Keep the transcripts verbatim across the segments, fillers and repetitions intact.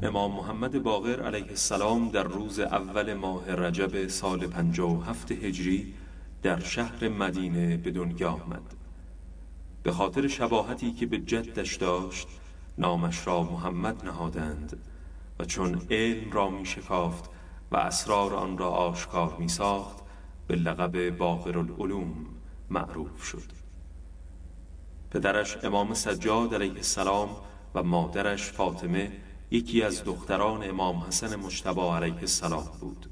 امام محمد باقر علیه السلام در روز اول ماه رجب سال پنجاه و هفت هجری در شهر مدینه به دنیا آمد. به خاطر شباهتی که به جدش داشت نامش را محمد نهادند و چون علم را می شکافت و اسرار آن را آشکار می ساخت به لقب باقر العلوم معروف شد. پدرش امام سجاد علیه السلام و مادرش فاطمه یکی از دختران امام حسن مجتبی علیه السلام بود.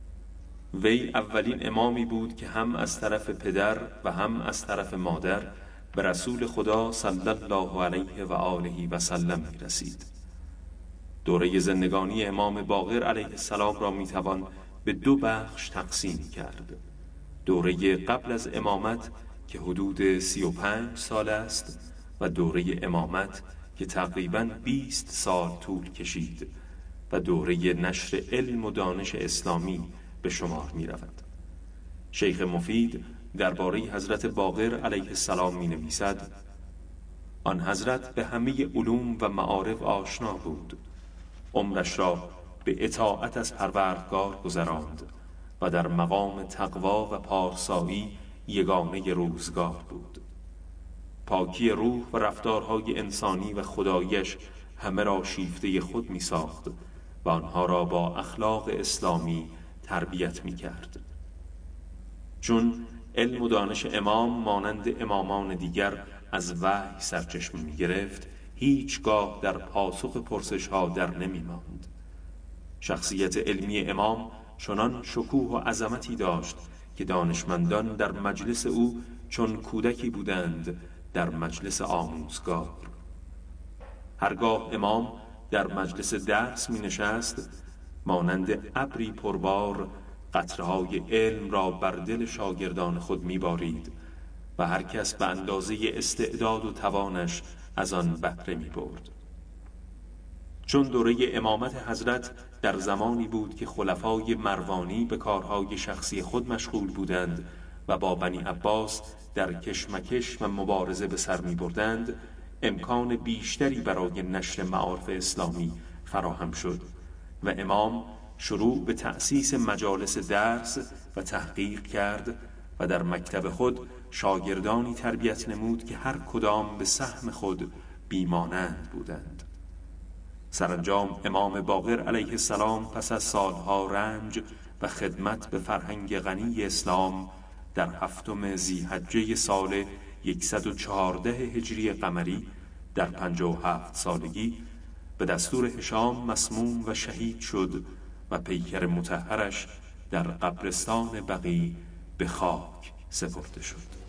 وی اولین امامی بود که هم از طرف پدر و هم از طرف مادر به رسول خدا صلی الله علیه و آله و سلم می رسید. دوره زندگانی امام باقر علیه السلام را می توان به دو بخش تقسیم کرد. دوره قبل از امامت که حدود سی و پنج سال است و دوره امامت که تقریباً بیست سال طول کشید و دوره نشر علم و دانش اسلامی به شمار می رود. شیخ مفید درباره حضرت باقر علیه السلام می نویسد: آن حضرت به همه علوم و معارف آشنا بود. عمرش را به اطاعت از پروردگار گذراند و در مقام تقوا و پارسایی یگانه روزگار بود. پاکی روح و رفتارهای انسانی و خدایش همه را شیفته خود می ساخت و آنها را با اخلاق اسلامی تربیت می کرد. چون علم و دانش امام مانند امامان دیگر از وحی سرچشمه می گرفت، هیچگاه در پاسخ پرسش ها در نمی ماند. شخصیت علمی امام چنان شکوه و عظمتی داشت که دانشمندان در مجلس او چون کودکی بودند در مجلس آموزگار. هرگاه امام در مجلس درس می نشست، مانند ابری پربار قطره‌های علم را بر دل شاگردان خود می بارید و هر کس به اندازه استعداد و توانش از آن بهره می برد. چون دوره امامت حضرت در زمانی بود که خلفای مروانی به کارهای شخصی خود مشغول بودند و با بنی عباس در کشمکش و مبارزه به سر می بردند، امکان بیشتری برای نشر معارف اسلامی فراهم شد و امام شروع به تأسیس مجالس درس و تحقیق کرد و در مکتب خود شاگردانی تربیت نمود که هر کدام به سهم خود بیمانند بودند. سرانجام امام باقر علیه السلام پس از سالها رنج و خدمت به فرهنگ غنی اسلام در هفتم ذی‌حجه سال صد و چهارده هجری قمری در پنجاه و هفت سالگی به دستور هشام مسموم و شهید شد و پیکر مطهرش در قبرستان بقیع به خاک سپرده شد.